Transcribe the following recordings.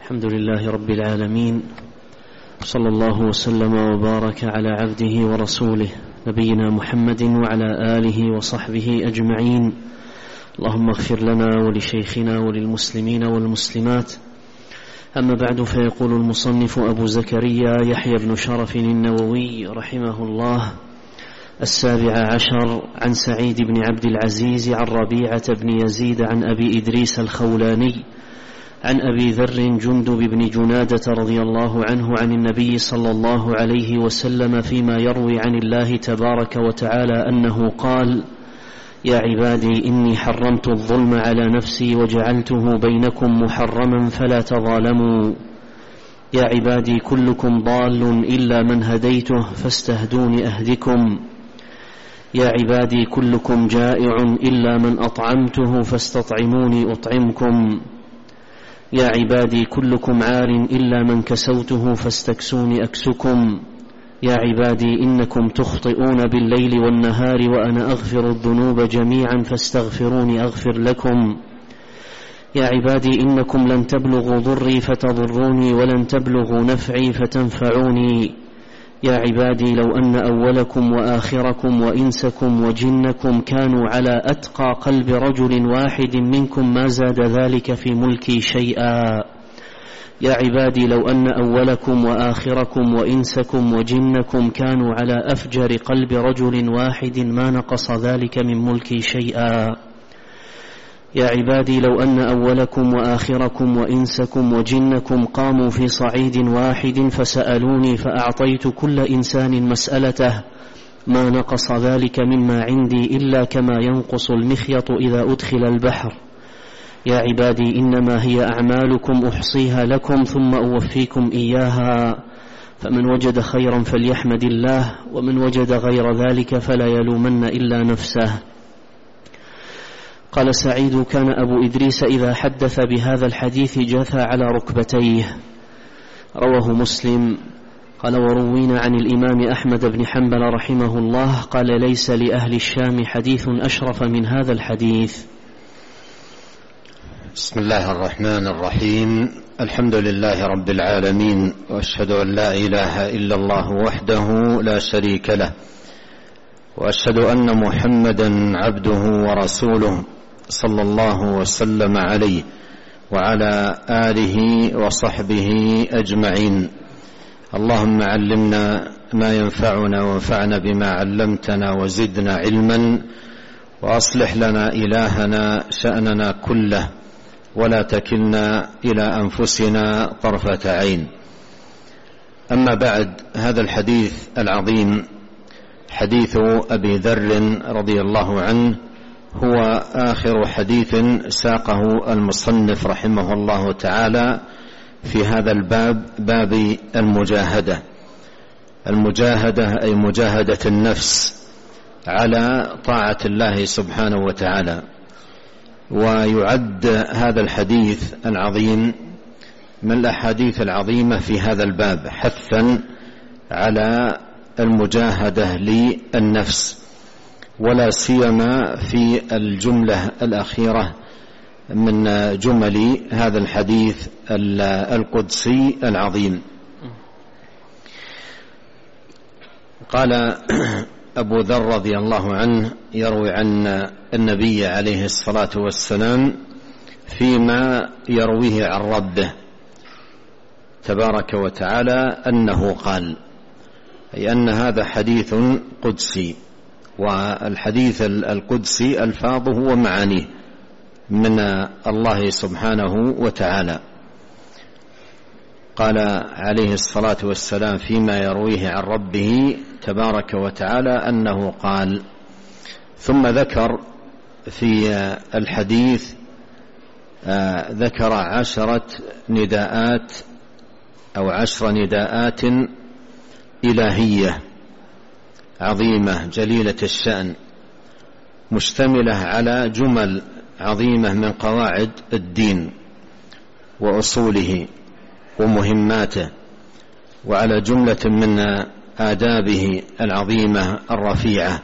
الحمد لله رب العالمين، صلى الله وسلم وبارك على عبده ورسوله نبينا محمد وعلى آله وصحبه أجمعين. اللهم اغفر لنا ولشيخنا وللمسلمين والمسلمات. أما بعد، فيقول المصنف أبو زكريا يحيى بن شرف النووي رحمه الله: 17 عن سعيد بن عبد العزيز عن ربيعة بن يزيد عن أبي إدريس الخولاني عن أبي ذر جندب بن جنادة رضي الله عنه عن النبي صلى الله عليه وسلم فيما يروي عن الله تبارك وتعالى أنه قال: يا عبادي إني حرمت الظلم على نفسي وجعلته بينكم محرما فلا تظالموا. يا عبادي كلكم ضال إلا من هديته فاستهدون أهدكم. يا عبادي كلكم جائع إلا من أطعمته فاستطعموني أطعمكم. يا عبادي كلكم عار إلا من كسوته فاستكسوني أكسكم. يا عبادي إنكم تخطئون بالليل والنهار وأنا أغفر الذنوب جميعا فاستغفروني أغفر لكم. يا عبادي إنكم لن تبلغوا ضري فتضروني ولن تبلغوا نفعي فتنفعوني. يا عبادي لو أن أولكم وآخركم وإنسكم وجنكم كانوا على أتقى قلب رجل واحد منكم ما زاد ذلك في ملكي شيئا. يا عبادي لو أن أولكم وآخركم وإنسكم وجنكم كانوا على أفجر قلب رجل واحد ما نقص ذلك من ملكي شيئا. يا عبادي لو أن أولكم وآخركم وإنسكم وجنكم قاموا في صعيد واحد فسألوني فأعطيت كل إنسان مسألته ما نقص ذلك مما عندي إلا كما ينقص المخيط إذا أدخل البحر. يا عبادي إنما هي أعمالكم أحصيها لكم ثم أوفيكم إياها، فمن وجد خيرا فليحمد الله ومن وجد غير ذلك فلا يلومن إلا نفسه. قال سعيد: كان أبو إدريس إذا حدث بهذا الحديث جثى على ركبتيه. رواه مسلم. قال: وروينا عن الإمام أحمد بن حنبل رحمه الله قال: ليس لأهل الشام حديث أشرف من هذا الحديث. بسم الله الرحمن الرحيم. الحمد لله رب العالمين، وأشهد أن لا إله إلا الله وحده لا شريك له، وأشهد أن محمدا عبده ورسوله صلى الله وسلم عليه وعلى آله وصحبه أجمعين. اللهم علمنا ما ينفعنا وانفعنا بما علمتنا وزدنا علما، وأصلح لنا إلهنا شأننا كله ولا تكلنا إلى أنفسنا طرفة عين. أما بعد، هذا الحديث العظيم حديث أبي ذر رضي الله عنه هو آخر حديث ساقه المصنف رحمه الله تعالى في هذا الباب، باب المجاهدة. المجاهدة أي مجاهدة النفس على طاعة الله سبحانه وتعالى. ويعد هذا الحديث العظيم من الأحاديث العظيمة في هذا الباب حثا على المجاهدة للنفس، ولا سيما في الجملة الأخيرة من جمل هذا الحديث القدسي العظيم. قال أبو ذر رضي الله عنه يروي عن النبي عليه الصلاة والسلام فيما يرويه عن ربه تبارك وتعالى أنه قال، أي أن هذا حديث قدسي، والحديث القدسي ألفاظه ومعانيه من الله سبحانه وتعالى. قال عليه الصلاة والسلام فيما يرويه عن ربه تبارك وتعالى أنه قال. ثم ذكر في الحديث ذكر 10 نداءات أو 10 نداءات إلهية عظيمة جليلة الشأن، مشتملة على جمل عظيمة من قواعد الدين وأصوله ومهماته، وعلى جملة من آدابه العظيمة الرفيعة.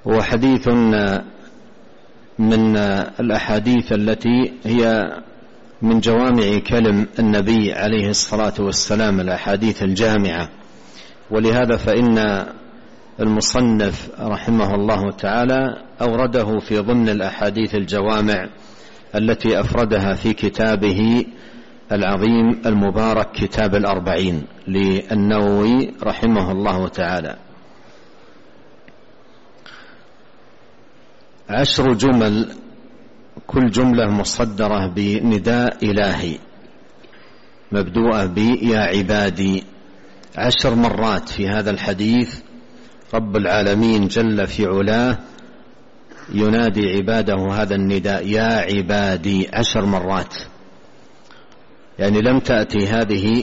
وحديث من الأحاديث التي هي من جوامع كلم النبي عليه الصلاة والسلام الأحاديث الجامعة، ولهذا فإن المصنف رحمه الله تعالى أورده في ضمن الأحاديث الجوامع التي أفردها في كتابه العظيم المبارك كتاب الأربعين للنووي رحمه الله تعالى. 10 جمل، كل جملة مصدرة بنداء إلهي مبدوءة بيا عبادي. 10 مرات في هذا الحديث رب العالمين جل في علاه ينادي عباده هذا النداء يا عبادي 10 مرات. يعني لم تأتي هذه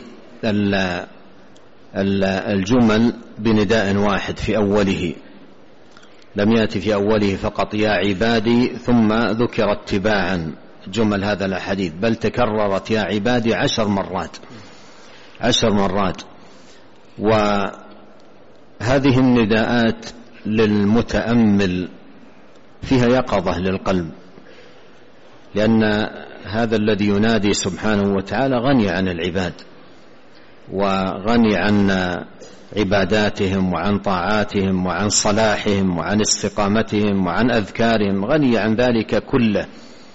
الجمل بنداء واحد في أوله، لم يأتي في أوله فقط يا عبادي ثم ذكرت تباعا جمل هذا الحديث، بل تكررت يا عبادي 10 مرات 10 مرات. وهذه النداءات للمتأمل فيها يقظة للقلب، لأن هذا الذي ينادي سبحانه وتعالى غني عن العباد وغني عن عباداتهم وعن طاعاتهم وعن صلاحهم وعن استقامتهم وعن أذكارهم، غني عن ذلك كله.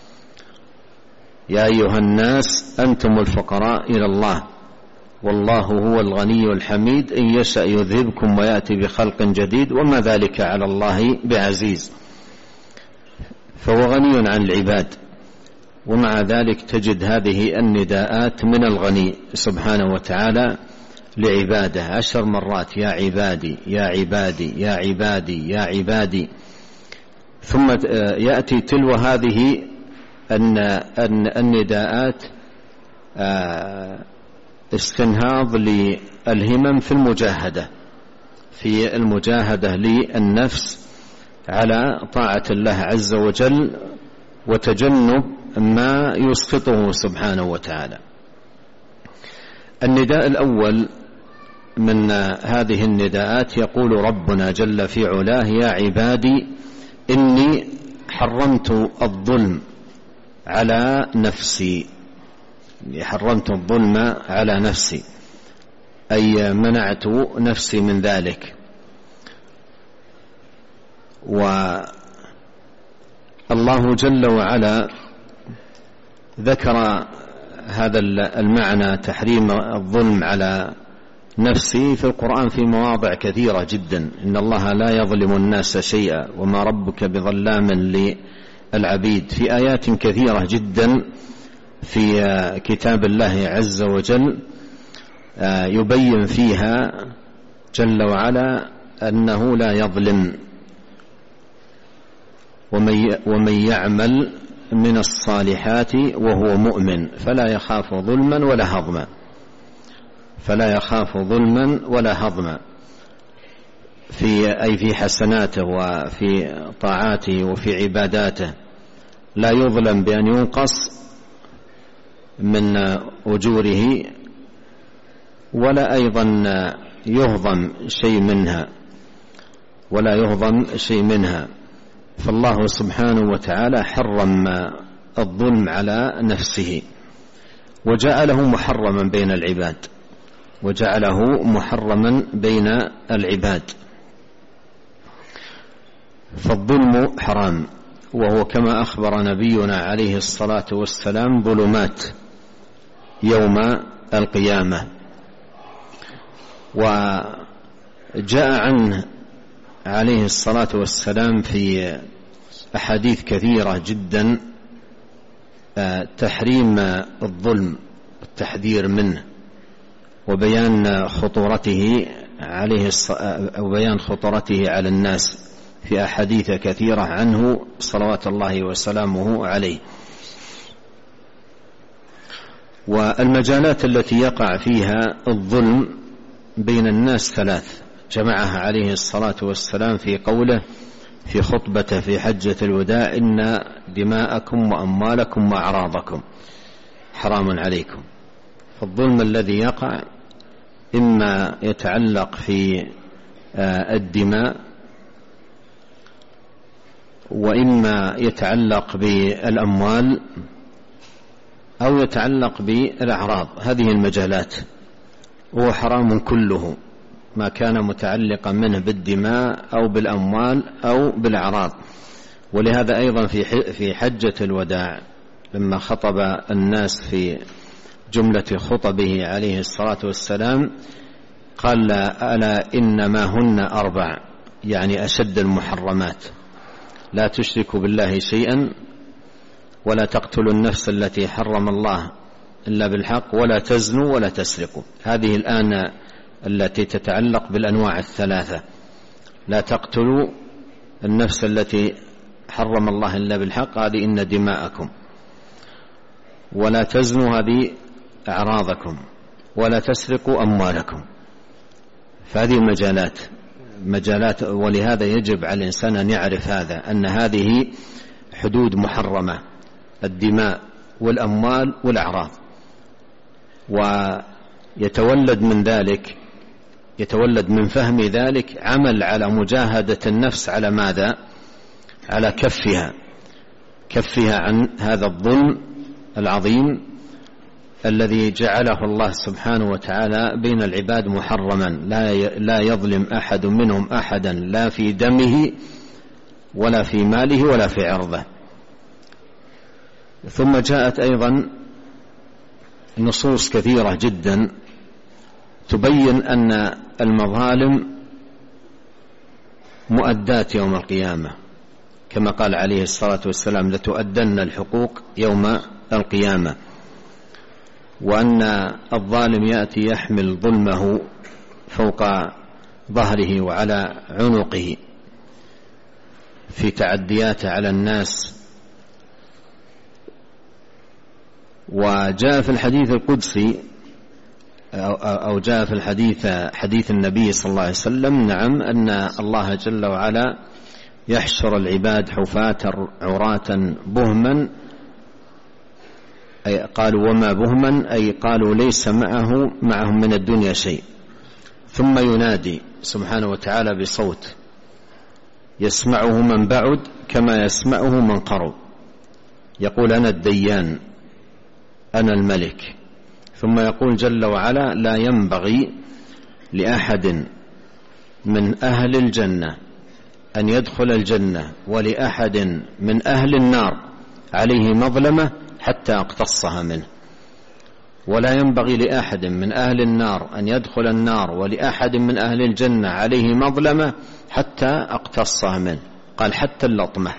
يا أيها الناس أنتم الفقراء إلى الله والله هو الغني الحميد إن يشأ يذهبكم ويأتي بخلق جديد وما ذلك على الله بعزيز. فهو غني عن العباد، ومع ذلك تجد هذه النداءات من الغني سبحانه وتعالى لعباده 10 مرات يا عبادي يا عبادي يا عبادي يا عبادي. ثم يأتي تلو هذه النداءات استنهاض للهمم في المجاهدة للنفس على طاعة الله عز وجل وتجنب ما يسخطه سبحانه وتعالى. النداء الأول من هذه النداءات يقول ربنا جل في علاه يا عبادي إني حرمت الظلم على نفسي، حرمت الظلم على نفسي أي منعت نفسي من ذلك. والله جل وعلا ذكر هذا المعنى تحريم الظلم على نفسي في القرآن في مواضع كثيرة جدا. إن الله لا يظلم الناس شيئا وما ربك بظلام للعبيد، في آيات كثيرة جدا في كتاب الله عز وجل يبين فيها جل وعلا أنه لا يظلم، ومن يعمل من الصالحات وهو مؤمن فلا يخاف ظلما ولا هضما، فلا يخاف ظلما ولا هضما في حسناته وفي طاعاته وفي عباداته، لا يظلم بأن ينقص من أجوره ولا أيضا يهضم شيء منها فالله سبحانه وتعالى حرم الظلم على نفسه وجعله محرما بين العباد. فالظلم حرام، وهو كما أخبر نبينا عليه الصلاة والسلام ظلمات يوم القيامة. وجاء عنه عليه الصلاة والسلام في أحاديث كثيرة جدا تحريم الظلم والتحذير منه وبيان خطورته على الناس في أحاديث كثيرة عنه صلوات الله وسلامه عليه. والمجالات التي يقع فيها الظلم بين الناس 3 جمعها عليه الصلاة والسلام في قوله في خطبته في حجة الوداع إن دماءكم وأموالكم وأعراضكم حرام عليكم. فالظلم الذي يقع إما يتعلق في الدماء وإما يتعلق بالأموال أو يتعلق بالأعراض. هذه المجالات هو حرام كله ما كان متعلقا منه بالدماء أو بالأموال أو بالأعراض. ولهذا أيضا في حجة الوداع لما خطب الناس في جملة خطبه عليه الصلاة والسلام قال: ألا إنما هن 4، يعني أشد المحرمات: لا تشركوا بالله شيئا، ولا تقتلوا النفس التي حرم الله إلا بالحق، ولا تزنوا، ولا تسرقوا. هذه الآن التي تتعلق بالأنواع 3: لا تقتلوا النفس التي حرم الله إلا بالحق، هذه إن دماءكم، ولا تزنوا، هذه أعراضكم، ولا تسرقوا أموالكم. فهذه مجالات، ولهذا يجب على الإنسان أن يعرف هذا، أن هذه حدود محرمة: الدماء والأموال والأعراض. ويتولد من ذلك، يتولد من فهم ذلك عمل على مجاهدة النفس على ماذا؟ على كفها عن هذا الظلم العظيم الذي جعله الله سبحانه وتعالى بين العباد محرما. لا يظلم أحد منهم أحدا، لا في دمه ولا في ماله ولا في عرضه. ثم جاءت أيضا نصوص كثيرة جدا تبين أن المظالم مؤدات يوم القيامة، كما قال عليه الصلاة والسلام: لتؤدن الحقوق يوم القيامة. وأن الظالم يأتي يحمل ظلمه فوق ظهره وعلى عنقه في تعدياته على الناس. وجاء في الحديث القدسي أو جاء في حديث النبي صلى الله عليه وسلم: نعم، أن الله جل وعلا يحشر العباد حفاة عراة بهما. أي قالوا: وما بهما؟ أي قالوا: ليس معهم من الدنيا شيء. ثم ينادي سبحانه وتعالى بصوت يسمعه من بعد كما يسمعه من قرب، يقول: أنا الديان، أنا الملك. ثم يقول جل وعلا: لا ينبغي لأحد من أهل الجنة أن يدخل الجنة، ولأحد من أهل النار عليه مظلمة حتى أقتصها منه. ولا ينبغي لأحد من أهل النار أن يدخل النار، ولأحد من أهل الجنة عليه مظلمة حتى أقتصها منه. قال: حتى اللطمة.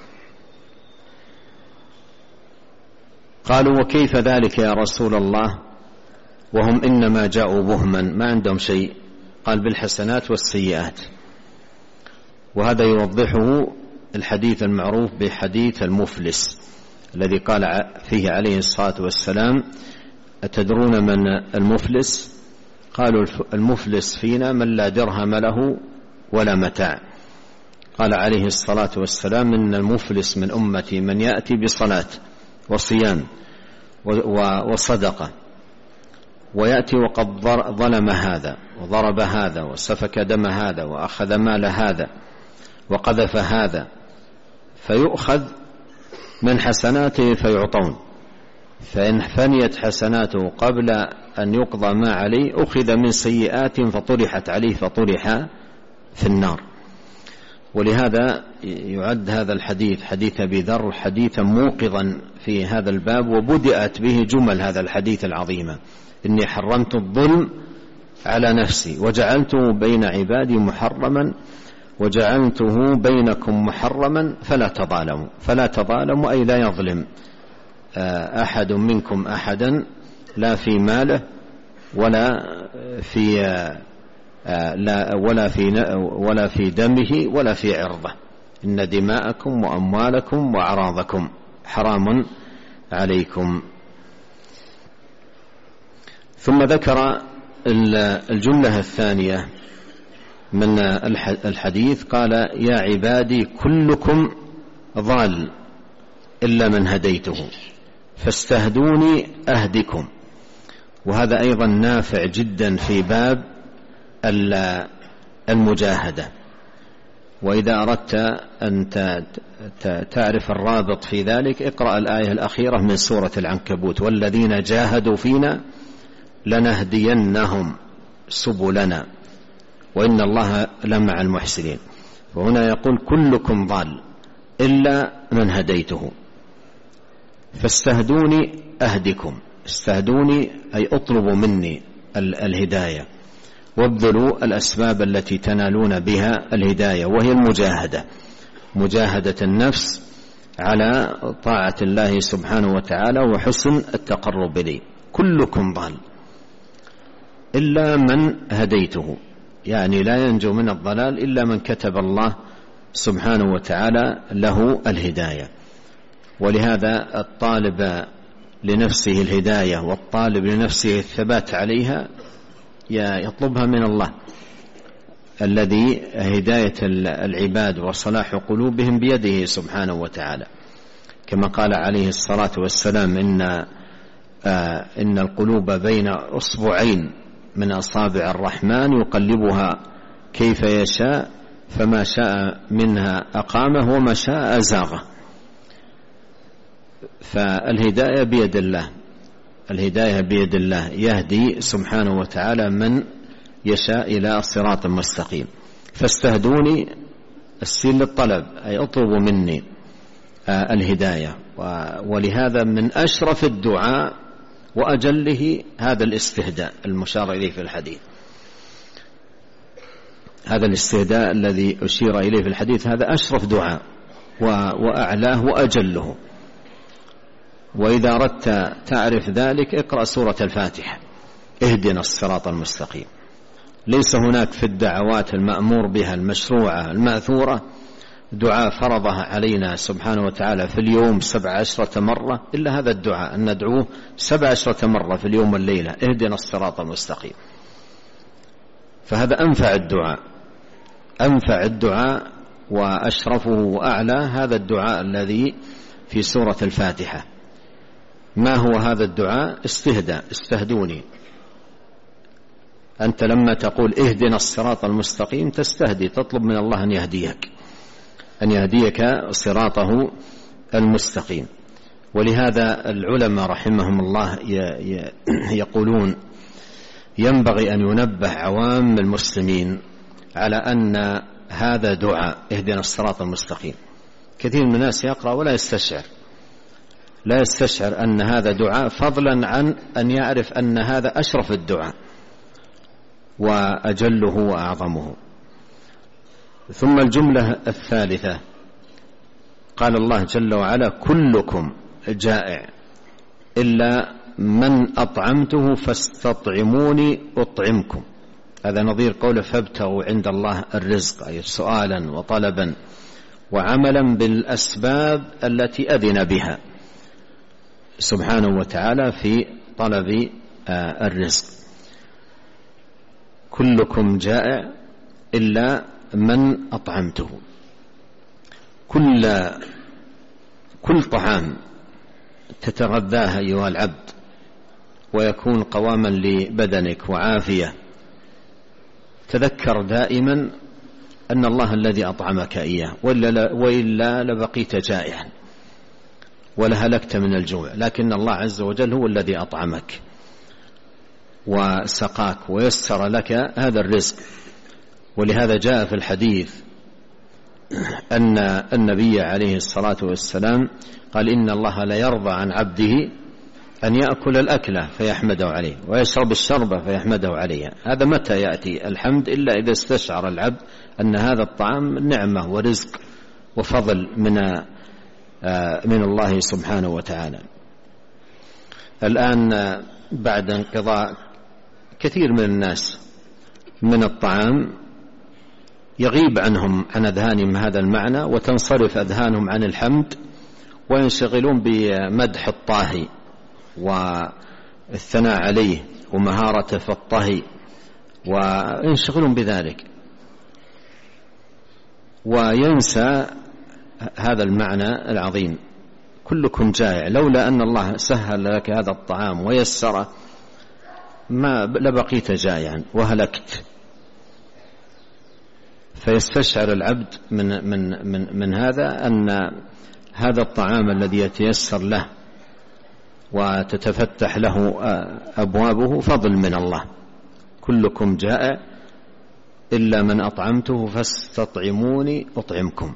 قالوا: وكيف ذلك يا رسول الله وهم إنما جاءوا بهما، ما عندهم شيء؟ قال: بالحسنات والسيئات. وهذا يوضحه الحديث المعروف بحديث المفلس الذي قال فيه عليه الصلاة والسلام: أتدرون من المفلس؟ قالوا: المفلس فينا من لا درهم له ولا متاع. قال عليه الصلاة والسلام: إن المفلس من أمتي من يأتي بصلاة وصيام وصدقة، ويأتي وقد ظلم هذا وضرب هذا وسفك دم هذا وأخذ مال هذا وقذف هذا، فيؤخذ من حسناته فيعطون، فإن فنيت حسناته قبل أن يقضى ما عليه أخذ من سيئات فطرحت عليه فطرح في النار. ولهذا يعد هذا الحديث حديث أبي ذر حديثا موقظا في هذا الباب، وبدأت به جمل هذا الحديث العظيمة: إني حرمت الظلم على نفسي وجعلته بين عبادي محرما وجعلته بينكم محرما فلا تظالموا، أي لا يظلم أحد منكم أحدا، لا في ماله ولا في دمه ولا في عرضه. إن دماءكم وأموالكم وأعراضكم حرام عليكم. ثم ذكر الجملة الثانية من الحديث، قال: يا عبادي كلكم ضال إلا من هديته فاستهدوني أهدكم. وهذا أيضا نافع جدا في باب المجاهدة، وإذا أردت أن تعرف الرابط في ذلك اقرأ الآية الأخيرة من سورة العنكبوت: والذين جاهدوا فينا لنهدينهم سبلنا وإن الله لمع المحسنين. وهنا يقول: كلكم ضال إلا من هديته فاستهدوني أهدكم. استهدوني أي اطلبوا مني الهداية، وابذلوا الأسباب التي تنالون بها الهداية، وهي المجاهدة، مجاهدة النفس على طاعة الله سبحانه وتعالى وحسن التقرب إليه. كلكم ضال إلا من هديته، يعني لا ينجو من الضلال إلا من كتب الله سبحانه وتعالى له الهداية. ولهذا الطالب لنفسه الهداية والطالب لنفسه الثبات عليها يطلبها من الله، الذي هداية العباد وصلاح قلوبهم بيده سبحانه وتعالى، كما قال عليه الصلاة والسلام: إن القلوب بين أصبعين من أصابع الرحمن يقلبها كيف يشاء فما شاء منها أقامه وما شاء أزاغه. فالهداية بيد الله، الهداية بيد الله، يهدي سبحانه وتعالى من يشاء إلى صراط مستقيم. فاستهدوني السين للطلب، أي اطلبوا مني الهداية. ولهذا من أشرف الدعاء وأجله هذا الاستهداء المشار إليه في الحديث، هذا الاستهداء الذي أشير إليه في الحديث، هذا أشرف دعاء وأعلاه وأجله. وإذا أردت تعرف ذلك اقرأ سورة الفاتحة: اهدنا الصراط المستقيم. ليس هناك في الدعوات المأمور بها المشروعة المأثورة دعاء فرضها علينا سبحانه وتعالى في اليوم 17 مرة إلا هذا الدعاء، أن ندعوه 17 مرة في اليوم والليلة: اهدنا الصراط المستقيم. فهذا أنفع الدعاء وأشرفه وأعلى هذا الدعاء الذي في سورة الفاتحة. ما هو هذا الدعاء؟ استهدوني. أنت لما تقول اهدنا الصراط المستقيم تستهدي، تطلب من الله أن يهديك صراطه المستقيم. ولهذا العلماء رحمهم الله يقولون: ينبغي أن ينبه عوام المسلمين على أن هذا دعاء اهدنا الصراط المستقيم. كثير من الناس يقرأ ولا يستشعر أن هذا دعاء، فضلا عن أن يعرف أن هذا أشرف الدعاء وأجله وأعظمه. ثم الجملة الثالثة قال الله جل وعلا: كلكم جائع إلا من أطعمته فاستطعموني أطعمكم. هذا نظير قوله: فابتغوا عند الله الرزق، أي سؤالا وطلبا وعملا بالأسباب التي أذن بها سبحانه وتعالى في طلب الرزق. كلكم جائع إلا من أطعمته. كل طعام تتغذاه أيها العبد ويكون قواما لبدنك وعافية، تذكر دائما أن الله الذي أطعمك إياه، وإلا لبقيت جائعا ولهلكت من الجوع. لكن الله عز وجل هو الذي أطعمك وسقاك ويسر لك هذا الرزق. ولهذا جاء في الحديث أن النبي عليه الصلاة والسلام قال: إن الله لا يرضى عن عبده أن يأكل الأكلة فيحمده عليه ويشرب الشربة فيحمده عليها. هذا متى يأتي الحمد؟ إلا إذا استشعر العبد أن هذا الطعام نعمة ورزق وفضل من الله سبحانه وتعالى. الآن بعد انقضاء كثير من الناس من الطعام يغيب عن أذهانهم هذا المعنى، وتنصرف أذهانهم عن الحمد، وينشغلون بمدح الطاهي والثناء عليه ومهارته في الطهي، وينشغلون بذلك، وينسى هذا المعنى العظيم: كلكم جائع. لولا أن الله سهل لك هذا الطعام ويسره ما لبقيت جائعا وهلكت. فيستشعر العبد من هذا أن هذا الطعام الذي يتيسر له وتتفتح له أبوابه فضل من الله. كلكم جائع إلا من أطعمته فاستطعموني أطعمكم.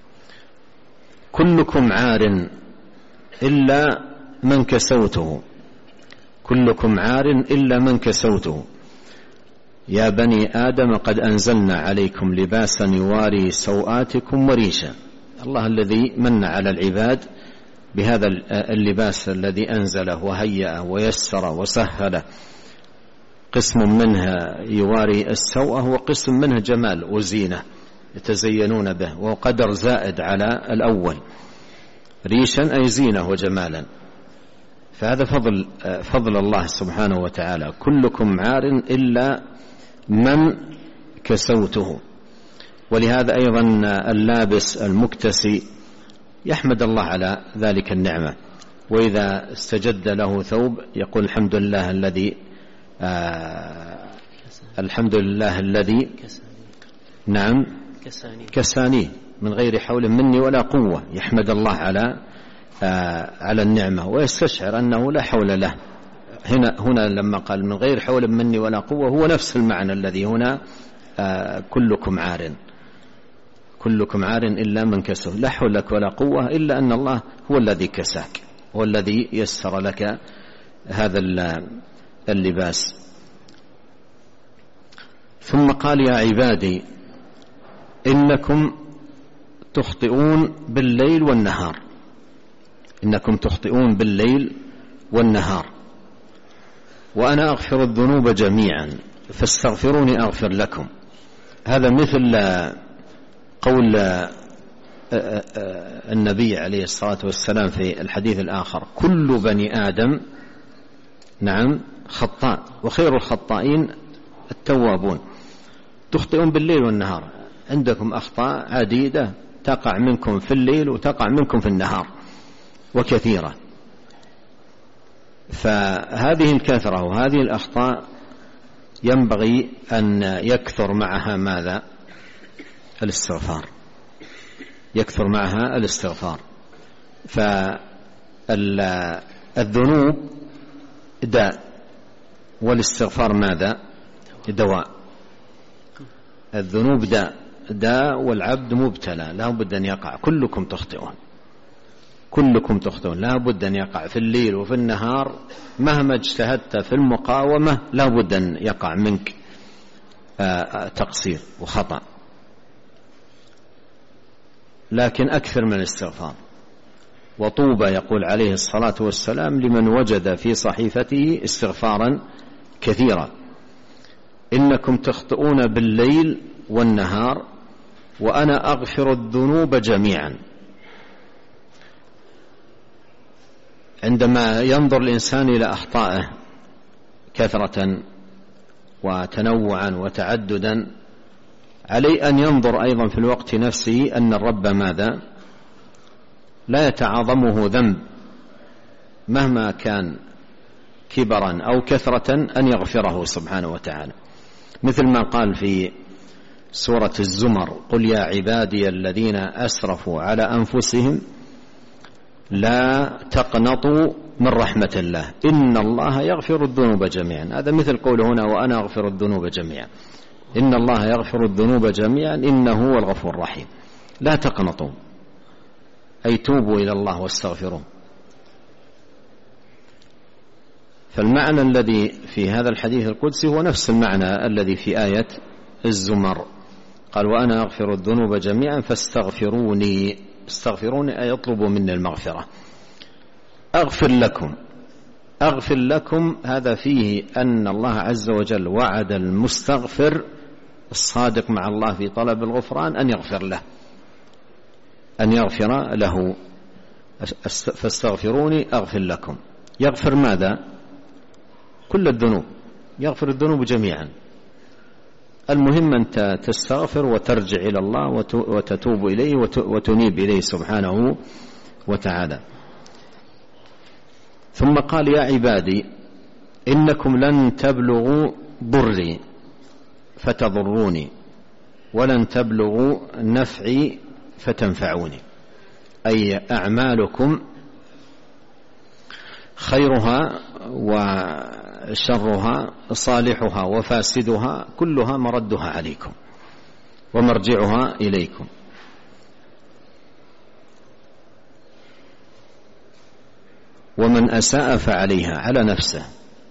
كلكم عار إلا من كسوته. كلكم عار إلا من كسوته. يا بني آدم قد أنزلنا عليكم لباسا يواري سوآتكم وريشا. الله الذي من على العباد بهذا اللباس الذي أنزله وهيأه ويسره وسهله. قسم منها يواري السوءة وقسم منها جمال وزينة يتزينون به، وقدر زائد على الأول. ريشا أي زينة وجمالا. فهذا فضل الله سبحانه وتعالى. كلكم عار إلا من كسوته. ولهذا أيضا اللابس المكتسي يحمد الله على ذلك النعمة، وإذا استجد له ثوب يقول الحمد لله الذي نعم كساني من غير حول مني ولا قوة. يحمد الله على النعمة ويستشعر أنه لا حول له. هنا لما قال من غير حول مني ولا قوة هو نفس المعنى الذي هنا كلكم عار إلا من كسوه. لا حول لك ولا قوة إلا أن الله هو الذي كساك، هو الذي يسر لك هذا اللباس. ثم قال يا عبادي إنكم تخطئون بالليل والنهار. إنكم تخطئون بالليل والنهار وأنا أغفر الذنوب جميعا فاستغفروني أغفر لكم. هذا مثل قول النبي عليه الصلاة والسلام في الحديث الآخر كل بني آدم نعم خطاء وخير الخطائين التوابون. تخطئون بالليل والنهار، عندكم أخطاء عديدة تقع منكم في الليل وتقع منكم في النهار وكثيرة. فهذه الكثرة وهذه الأخطاء ينبغي أن يكثر معها ماذا؟ الاستغفار. يكثر معها الاستغفار. فالذنوب داء والاستغفار ماذا؟ دواء. الذنوب داء والعبد مبتلى لا بد أن يقع. كلكم تخطئون لا بد أن يقع في الليل وفي النهار. مهما اجتهدت في المقاومة لا بد أن يقع منك تقصير وخطأ، لكن أكثر من الاستغفار. وطوبى يقول عليه الصلاة والسلام لمن وجد في صحيفته استغفارا كثيرا. إنكم تخطئون بالليل والنهار وأنا أغفر الذنوب جميعا. عندما ينظر الإنسان إلى أخطائه كثرة وتنوعا وتعددا عليه أن ينظر أيضا في الوقت نفسه أن الرب ماذا؟ لا يتعاظمه ذنب مهما كان كبرا أو كثرة أن يغفره سبحانه وتعالى. مثل ما قال في سورة الزمر قل يا عبادي الذين أسرفوا على أنفسهم لا تقنطوا من رحمة الله إن الله يغفر الذنوب جميعا. هذا مثل قوله هنا وأنا أغفر الذنوب جميعا. إن الله يغفر الذنوب جميعا إنه هو الغفور الرحيم. لا تقنطوا أي توبوا إلى الله واستغفروا. فالمعنى الذي في هذا الحديث القدسي هو نفس المعنى الذي في آية الزمر. قال وأنا أغفر الذنوب جميعا فاستغفروني. استغفروني أي اطلبوا مني المغفرة. أغفر لكم هذا فيه أن الله عز وجل وعد المستغفر الصادق مع الله في طلب الغفران أن يغفر له. فاستغفروني أغفر لكم. يغفر ماذا؟ كل الذنوب. يغفر الذنوب جميعا. المهم أن تستغفر وترجع إلى الله وتتوب إليه وتنيب إليه سبحانه وتعالى. ثم قال يا عبادي إنكم لن تبلغوا ضري فتضروني. ولن تبلغوا نفعي فتنفعوني، أي أعمالكم خيرها وشرها صالحها وفاسدها كلها مردها عليكم ومرجعها إليكم. ومن أساء فعليها، على نفسه.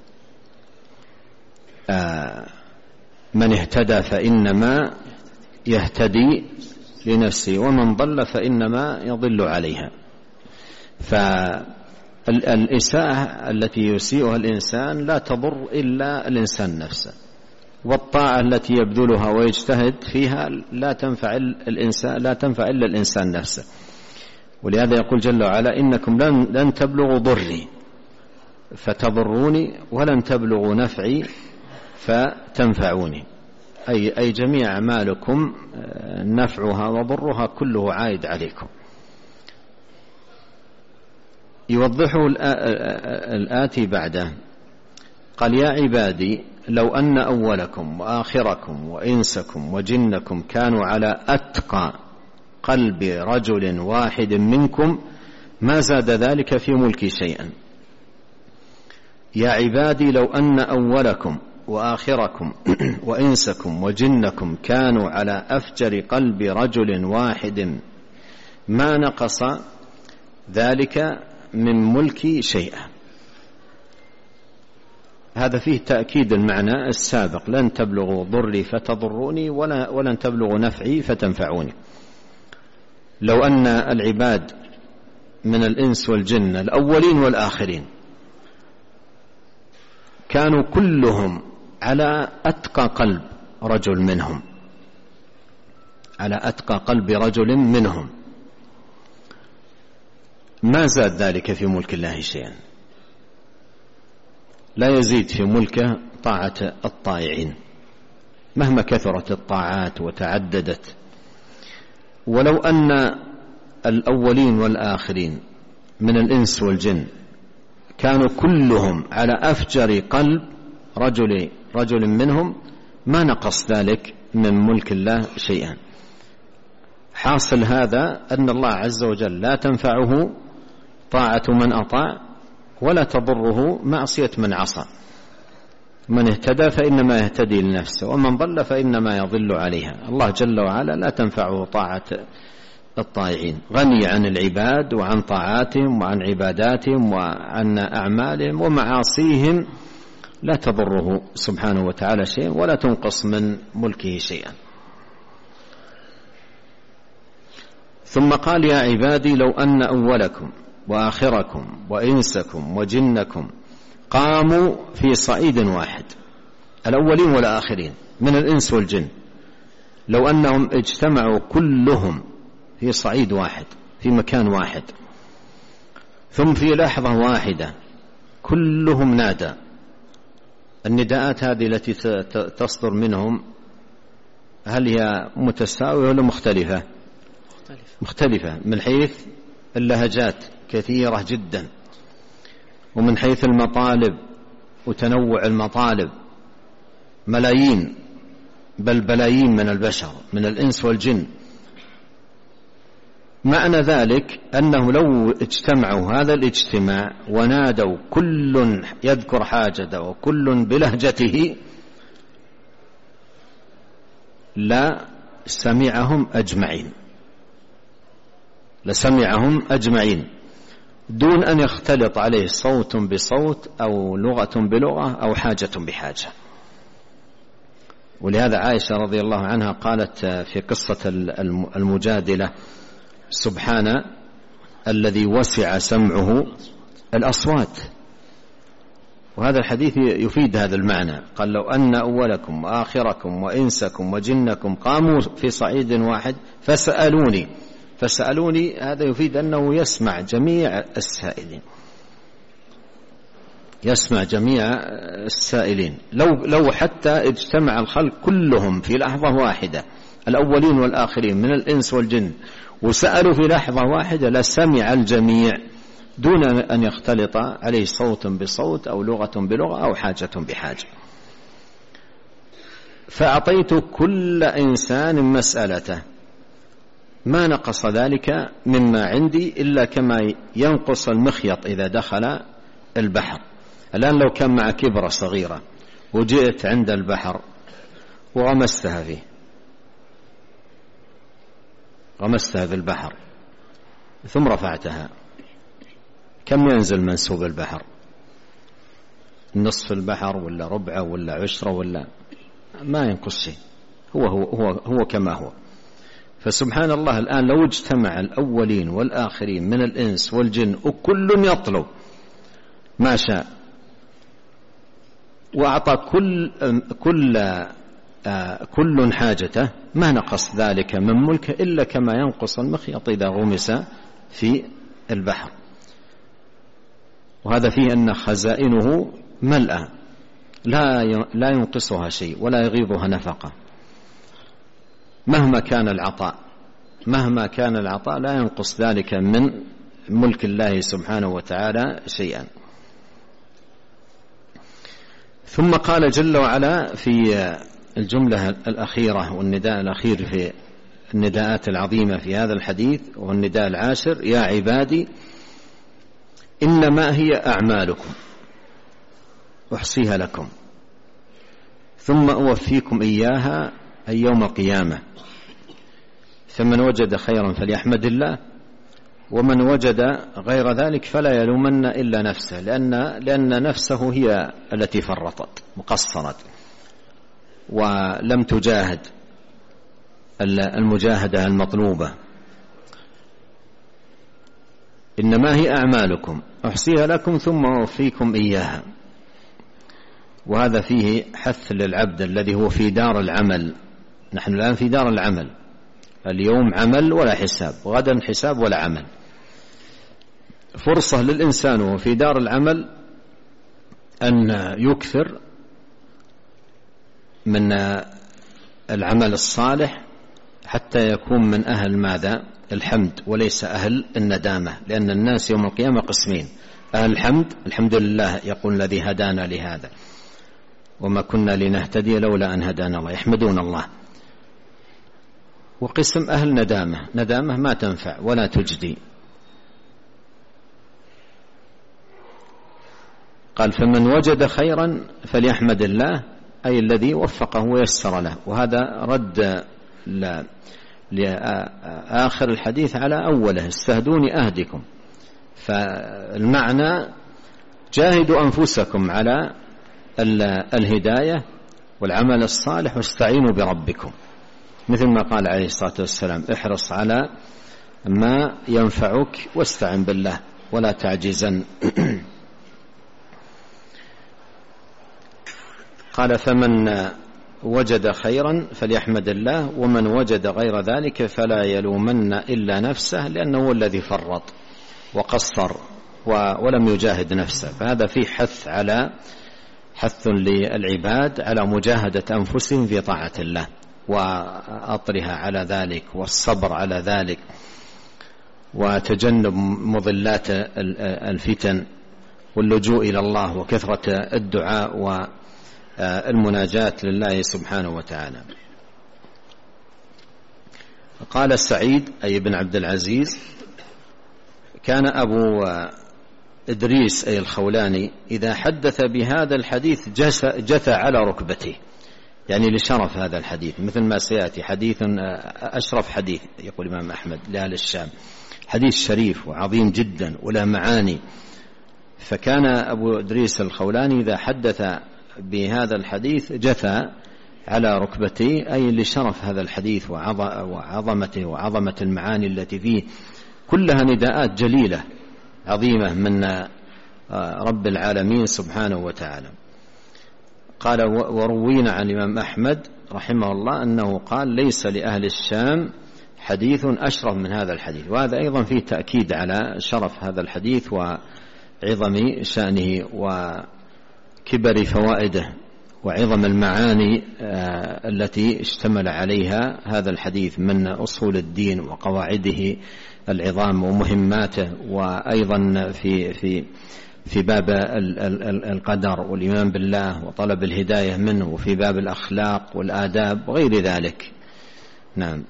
من اهتدى فإنما يهتدي لنفسه، ومن ضل فإنما يضل عليها. فالإساءة التي يسيئها الإنسان لا تضر إلا الإنسان نفسه، والطاعة التي يبذلها ويجتهد فيها لا تنفع إلا الإنسان نفسه. ولهذا يقول جل وعلا: إنكم لن تبلغوا ضري فتضروني ولن تبلغوا نفعي فتنفعوني، أي جميع أعمالكم نفعها وضرها كله عائد عليكم. يوضحه الآتي بعده، قال: يا عبادي لو أن أولكم وآخركم وإنسكم وجنكم كانوا على أتقى قلب رجل واحد منكم ما زاد ذلك في ملكي شيئا. يا عبادي لو أن أولكم وآخركم وإنسكم وجنكم كانوا على أفجر قلب رجل واحد ما نقص ذلك من ملكي شيئا. هذا فيه تأكيد المعنى السابق: لن تبلغوا ضري فتضروني ولن تبلغوا نفعي فتنفعوني. لو أن العباد من الإنس والجن الأولين والآخرين كانوا كلهم على أتقى قلب رجل منهم، على أتقى قلب رجل منهم، ما زاد ذلك في ملك الله شيئا، لا يزيد في ملكه طاعة الطائعين مهما كثرت الطاعات وتعددت. ولو أن الأولين والآخرين من الإنس والجن كانوا كلهم على أفجر قلب رجل منهم ما نقص ذلك من ملك الله شيئا. حاصل هذا أن الله عز وجل لا تنفعه طاعة من أطاع ولا تضره معصية من عصى. من اهتدى فإنما يهتدي لنفسه، ومن ضل فإنما يضل عليها. الله جل وعلا لا تنفعه طاعة الطائعين، غني عن العباد وعن طاعاتهم وعن عباداتهم وعن أعمالهم، ومعاصيهم لا تضره سبحانه وتعالى شيئا ولا تنقص من ملكه شيئا. ثم قال: يا عبادي لو أن أولكم وآخركم وإنسكم وجنكم قاموا في صعيد واحد، الأولين والآخرين من الإنس والجن، لو أنهم اجتمعوا كلهم في صعيد واحد في مكان واحد، ثم في لحظة واحدة كلهم نادى. النداءات هذه التي تصدر منهم هل هي متساوية ولا مختلفة؟ مختلفة من حيث اللهجات كثيرة جدا، ومن حيث المطالب وتنوع المطالب، ملايين بل بلايين من البشر من الإنس والجن. معنى ذلك أنه لو اجتمعوا هذا الاجتماع ونادوا كل يذكر حاجته وكل بلهجته لا سمعهم أجمعين دون أن يختلط عليه صوت بصوت أو لغة بلغة أو حاجة بحاجة. ولهذا عائشة رضي الله عنها قالت في قصة المجادلة: سبحان الذي وسع سمعه الأصوات. وهذا الحديث يفيد هذا المعنى. قال: لو أن أولكم وآخركم وإنسكم وجنكم قاموا في صعيد واحد فسألوني، هذا يفيد أنه يسمع جميع السائلين. لو حتى اجتمع الخلق كلهم في لحظة واحدة، الأولين والآخرين من الإنس والجن، وسألوا في لحظة واحدة لسمع الجميع دون أن يختلط عليه صوت بصوت أو لغة بلغة أو حاجة بحاجة. فأعطيت كل إنسان مسألته ما نقص ذلك مما عندي إلا كما ينقص المخيط إذا دخل البحر. الآن لو كان معك إبرة صغيرة وجئت عند البحر وغمستها فيه، غمستها في البحر ثم رفعتها، كم ينزل منسوب البحر؟ نصف البحر ولا ربعه ولا عشرة ولا ما ينقص شيء، هو كما هو. فسبحان الله الآن لو اجتمع الأولين والآخرين من الإنس والجن وكل يطلب ما شاء وأعطى كل حاجته ما نقص ذلك من ملكه إلا كما ينقص المخيط إذا غمس في البحر. وهذا فيه أن خزائنه ملأى لا ينقصها شيء ولا يغيضها نفقة، مهما كان العطاء لا ينقص ذلك من ملك الله سبحانه وتعالى شيئا. ثم قال جل وعلا في الجملة الأخيرة والنداء الأخير في النداءات العظيمة في هذا الحديث والنداء العاشر: يا عبادي إنما هي أعمالكم أحصيها لكم ثم أوفيكم إياها أي يوم القيامة، فمن وجد خيرا فليحمد الله ومن وجد غير ذلك فلا يلومن إلا نفسه، لأن نفسه هي التي فرطت وقصرت ولم تجاهد المجاهدة المطلوبة. إنما هي أعمالكم أحصيها لكم ثم أوفيكم إياها. وهذا فيه حث للعبد الذي هو في دار العمل. نحن الآن في دار العمل، اليوم عمل ولا حساب، غدا حساب ولا عمل. فرصة للإنسان وهو في دار العمل أن يكثر من العمل الصالح حتى يكون من أهل ماذا؟ الحمد، وليس أهل الندامة، لأن الناس يوم القيامة قسمين: أهل الحمد، الحمد لله يقول الذي هدانا لهذا وما كنا لنهتدي لولا أن هدانا الله، يحمدون الله. وقسم أهل ندامة ما تنفع ولا تجدي. قال: فمن وجد خيرا فليحمد الله، أي الذي وفقه ويسر له. وهذا رد لآخر الحديث على أوله: استهدوني أهدكم. فالمعنى: جاهدوا أنفسكم على الهداية والعمل الصالح واستعينوا بربكم، مثل ما قال عليه الصلاة والسلام: احرص على ما ينفعك واستعن بالله ولا تعجزن. قال: فمن وجد خيرا فليحمد الله ومن وجد غير ذلك فلا يلومن إلا نفسه، لأنه هو الذي فرط وقصر ولم يجاهد نفسه. فهذا فيه حث للعباد على مجاهدة أنفسهم في طاعة الله وأطرها على ذلك والصبر على ذلك وتجنب مضلات الفتن واللجوء إلى الله وكثرة الدعاء والمناجاة لله سبحانه وتعالى. قال سعيد أي بن عبد العزيز: كان أبو إدريس أي الخولاني إذا حدث بهذا الحديث جثى على ركبته، يعني لشرف هذا الحديث، مثل ما سيأتي حديث أشرف حديث يقول الإمام أحمد لأهل الشام، حديث شريف وعظيم جدا وله معاني. فكان أبو إدريس الخولاني إذا حدث بهذا الحديث جثى على ركبته، أي لشرف هذا الحديث وعظمته وعظمة المعاني التي فيه، كلها نداءات جليلة عظيمة من رب العالمين سبحانه وتعالى. قال: وروينا عن الإمام أحمد رحمه الله أنه قال: ليس لأهل الشام حديث أشرف من هذا الحديث. وهذا أيضا فيه تأكيد على شرف هذا الحديث وعظم شأنه وكبر فوائده وعظم المعاني التي اشتمل عليها هذا الحديث من أصول الدين وقواعده العظام ومهماته، وأيضا في في باب القدر والإيمان بالله وطلب الهداية منه، وفي باب الأخلاق والآداب وغير ذلك. نعم.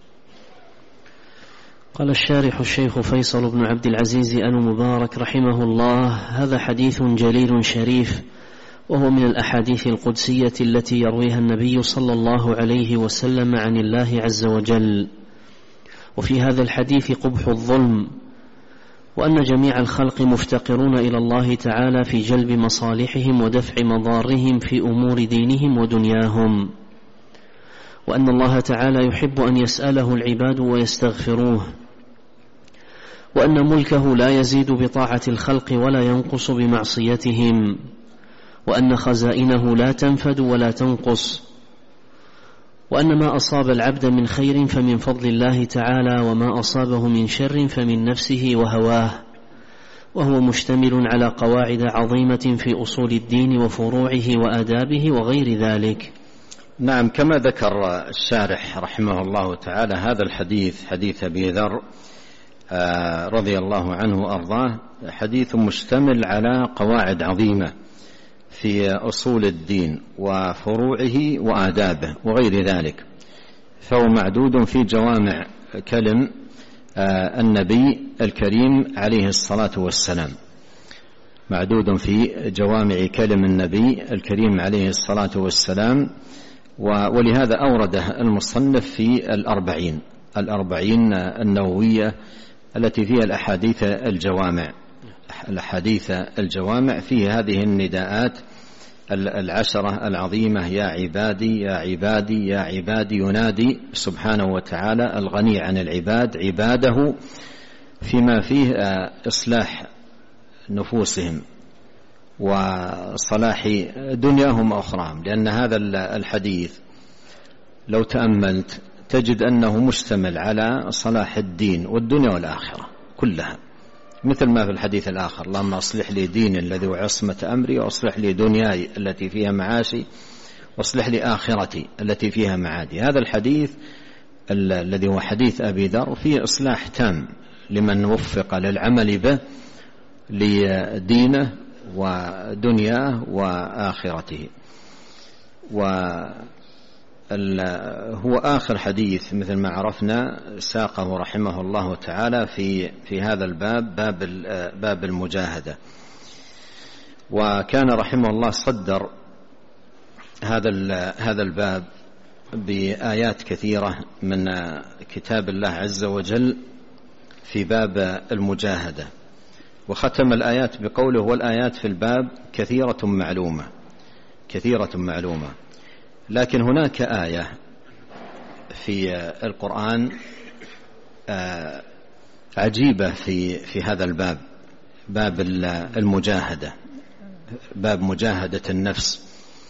قال الشارح الشيخ فيصل بن عبد العزيز آل مبارك رحمه الله: هذا حديث جليل شريف، وهو من الأحاديث القدسية التي يرويها النبي صلى الله عليه وسلم عن الله عز وجل. وفي هذا الحديث قبح الظلم، وأن جميع الخلق مفتقرون إلى الله تعالى في جلب مصالحهم ودفع مضارهم في أمور دينهم ودنياهم، وأن الله تعالى يحب أن يسأله العباد ويستغفروه، وأن ملكه لا يزيد بطاعة الخلق ولا ينقص بمعصيتهم، وأن خزائنه لا تنفد ولا تنقص، وأن ما أصاب العبد من خير فمن فضل الله تعالى، وما أصابه من شر فمن نفسه وهواه، وهو مشتمل على قواعد عظيمة في أصول الدين وفروعه وآدابه وغير ذلك. نعم، كما ذكر الشارح رحمه الله تعالى، هذا الحديث حديث أبي ذر رضي الله عنه وأرضاه حديث مشتمل على قواعد عظيمة في أصول الدين وفروعه وآدابه وغير ذلك، فهو معدود في جوامع كلم النبي الكريم عليه الصلاة والسلام، معدود في جوامع كلم النبي الكريم عليه الصلاة والسلام. ولهذا أورده المصنف في الأربعين النووية التي فيها الأحاديث الجوامع. الأحاديث الجوامع فيه هذه النداءات العشرة العظيمة: يا عبادي يا عبادي يا عبادي، ينادي سبحانه وتعالى الغني عن العباد عباده فيما فيه إصلاح نفوسهم وصلاح دنياهم وأخراهم، لأن هذا الحديث لو تأملت تجد أنه مشتمل على صلاح الدين والدنيا والآخرة كلها، مثل ما في الحديث الآخر: اللهم أصلح لي ديني الذي هو عصمة أمري، وأصلح لي دنياي التي فيها معاشي، وأصلح لي آخرتي التي فيها معادي. هذا الحديث الذي هو حديث أبي ذر فيه إصلاح تام لمن وفق للعمل به لدينه ودنياه وآخرته. هو آخر حديث مثل ما عرفنا ساقه رحمه الله تعالى في هذا الباب، باب المجاهدة. وكان رحمه الله صدر هذا الباب بآيات كثيرة من كتاب الله عز وجل في باب المجاهدة، وختم الآيات بقوله: والآيات في الباب كثيرة معلومة. لكن هناك آية في القرآن عجيبة في هذا الباب، باب المجاهدة، باب مجاهدة النفس.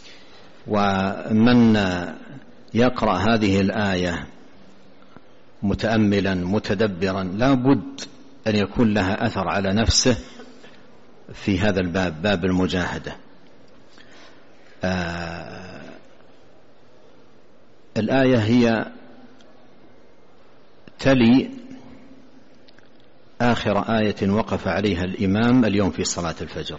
ومن يقرأ هذه الآية متأملا متدبرا لا بد أن يكون لها أثر على نفسه في هذا الباب، باب المجاهدة. الآية هي تلي آخر آية وقف عليها الإمام اليوم في صلاة الفجر،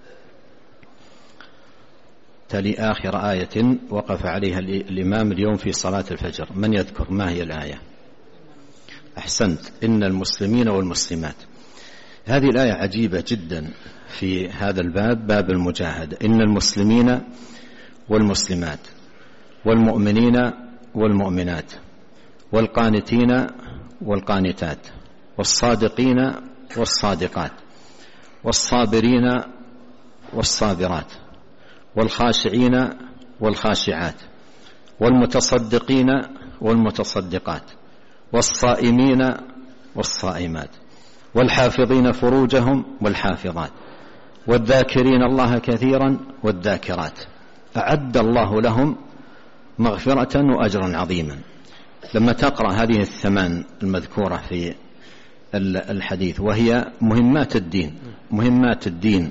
تلي آخر آية وقف عليها الإمام اليوم في صلاة الفجر. من يذكر ما هي الآية؟ أحسنت، إن المسلمين والمسلمات. هذه الآية عجيبة جدا في هذا الباب، باب المجاهدة: إن المسلمين والمسلمات والمؤمنين والمؤمنات والقانتين والقانتات والصادقين والصادقات والصابرين والصابرات والخاشعين والخاشعات والمتصدقين والمتصدقات والصائمين والصائمات والحافظين فروجهم والحافظات والذاكرين الله كثيرا والذاكرات أعد الله لهم مغفرة وأجرا عظيما. لما تقرأ هذه الثمان المذكورة في الحديث، وهي مهمات الدين: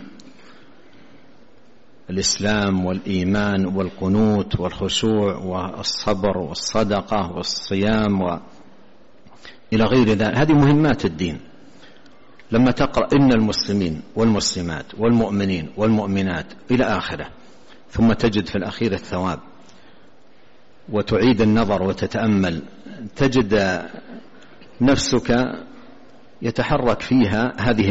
الإسلام والإيمان والقنوت والخشوع والصبر والصدقة والصيام إلى غير ذلك، هذه مهمات الدين. لما تقرأ إن المسلمين والمسلمات والمؤمنين والمؤمنات إلى آخره، ثم تجد في الأخير الثواب وتعيد النظر وتتأمل، تجد نفسك يتحرك فيها هذه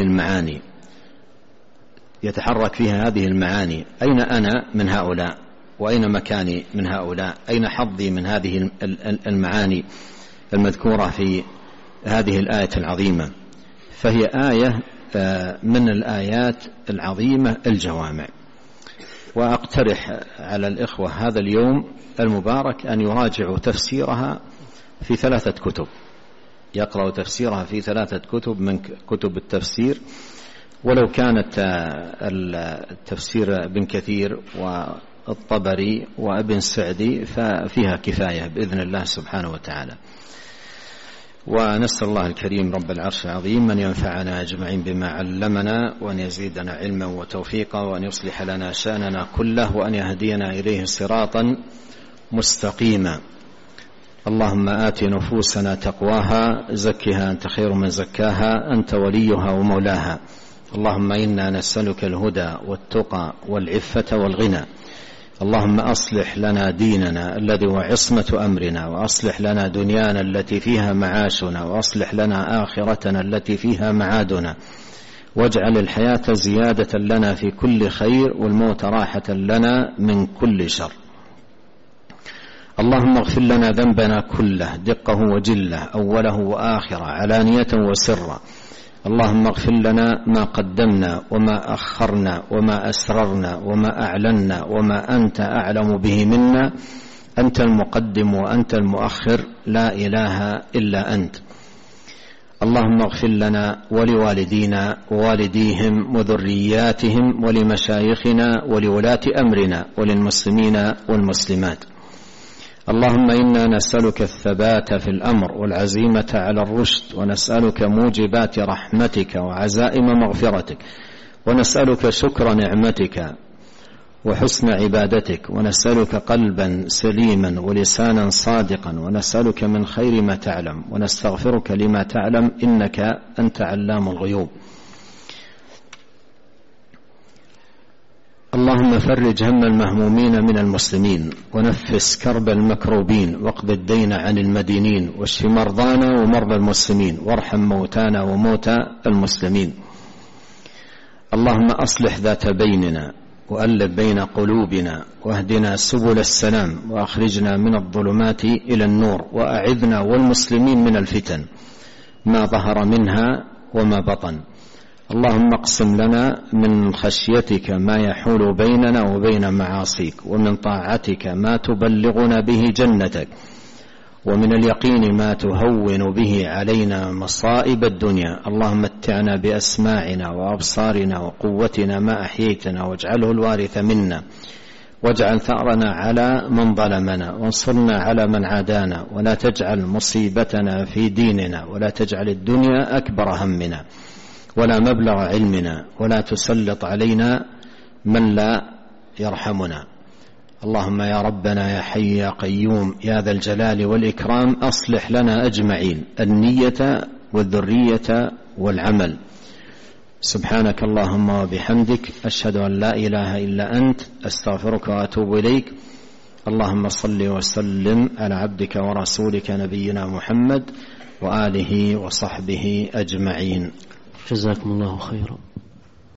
المعاني، أين أنا من هؤلاء، وأين مكاني من هؤلاء، أين حظي من هذه المعاني المذكورة في هذه الآية العظيمة. فهي آية من الآيات العظيمة الجوامع. وأقترح على الإخوة هذا اليوم المبارك أن يراجعوا تفسيرها في 3 كتب، يقرأوا تفسيرها في 3 كتب من كتب التفسير، ولو كانت التفسير ابن كثير والطبري وابن سعدي ففيها كفاية بإذن الله سبحانه وتعالى. ونسأل الله الكريم رب العرش العظيم أن ينفعنا أجمعين بما علمنا، وأن يزيدنا علما وتوفيقا، وأن يصلح لنا شأننا كله، وأن يهدينا إليه صراطا مستقيما. اللهم آت نفوسنا تقواها، زكها أنت خير من زكاها، أنت وليها ومولاها. اللهم إنا نسألك الهدى والتقى والعفة والغنى. اللهم أصلح لنا ديننا الذي هو عصمة أمرنا، وأصلح لنا دنيانا التي فيها معاشنا، وأصلح لنا آخرتنا التي فيها معادنا، واجعل الحياة زيادة لنا في كل خير، والموت راحة لنا من كل شر. اللهم اغفر لنا ذنبنا كله، دقه وجله، أوله وآخره، علانية وسرا. اللهم اغفر لنا ما قدمنا وما أخرنا وما أسررنا وما أعلنا وما أنت أعلم به منا، أنت المقدم وأنت المؤخر، لا إله إلا أنت. اللهم اغفر لنا ولوالدينا ووالديهم وذرياتهم ولمشايخنا ولولاة أمرنا وللمسلمين والمسلمات. اللهم إنا نسألك الثبات في الأمر والعزيمة على الرشد، ونسألك موجبات رحمتك وعزائم مغفرتك، ونسألك شكر نعمتك وحسن عبادتك، ونسألك قلبا سليما ولسانا صادقا، ونسألك من خير ما تعلم، ونستغفرك لما تعلم، إنك أنت علام الغيوب. اللهم فرج هم المهمومين من المسلمين، ونفس كرب المكروبين، واقض الدين عن المدينين، واشف مرضانا ومرضى المسلمين، وارحم موتانا وموتى المسلمين. اللهم أصلح ذات بيننا، وألف بين قلوبنا، واهدنا سبل السلام، وأخرجنا من الظلمات إلى النور، وأعذنا والمسلمين من الفتن ما ظهر منها وما بطن. اللهم اقسم لنا من خشيتك ما يحول بيننا وبين معاصيك، ومن طاعتك ما تبلغنا به جنتك، ومن اليقين ما تهون به علينا مصائب الدنيا. اللهم متعنا بأسماعنا وأبصارنا وقوتنا ما أحييتنا، واجعله الوارث منا، واجعل ثأرنا على من ظلمنا، وانصرنا على من عادانا، ولا تجعل مصيبتنا في ديننا، ولا تجعل الدنيا أكبر همنا ولا مبلغ علمنا، ولا تسلط علينا من لا يرحمنا. اللهم يا ربنا يا حي يا قيوم يا ذا الجلال والإكرام، أصلح لنا أجمعين النية والذرية والعمل. سبحانك اللهم وبحمدك، أشهد أن لا إله إلا أنت، أستغفرك وأتوب إليك. اللهم صل وسلم على عبدك ورسولك نبينا محمد وآله وصحبه أجمعين. جزاكم الله خيرا.